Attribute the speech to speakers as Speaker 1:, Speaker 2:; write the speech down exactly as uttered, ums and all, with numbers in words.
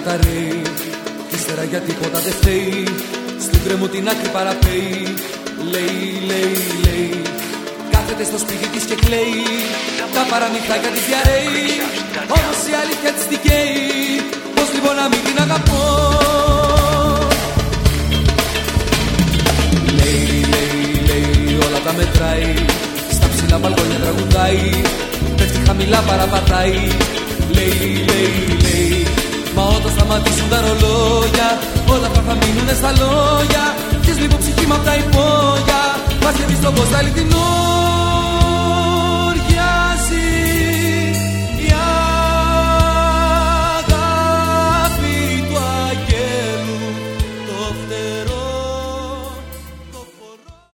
Speaker 1: καταραίει. Ύστερα για τίποτα δεν φταίει. Στην κρέμο την άκρη παραπέει. Λέει, λέει, λέει. Κάθεται στο σπίτι της και κλαίει. Τα παραμυθάκια της διαρρέει. Όμως η αλήθεια της δικαίει. Πώς λοιπόν να μην την αγαπώ. Λέει, λέει, λέει, όλα τα μετράει. Στα ψηλά μπαλκόνια τραγουδάει. Πέφτει χαμηλά παραπατάει. Λέει, λέει, λέει. Μα όταν σταματήσουν τα ρολόγια, όλα αυτά θα μείνουνε στα λόγια. Ποιος λίγο ψυχή μ' απ' τα υπόγεια. Μας και δεις το πως αληθινό.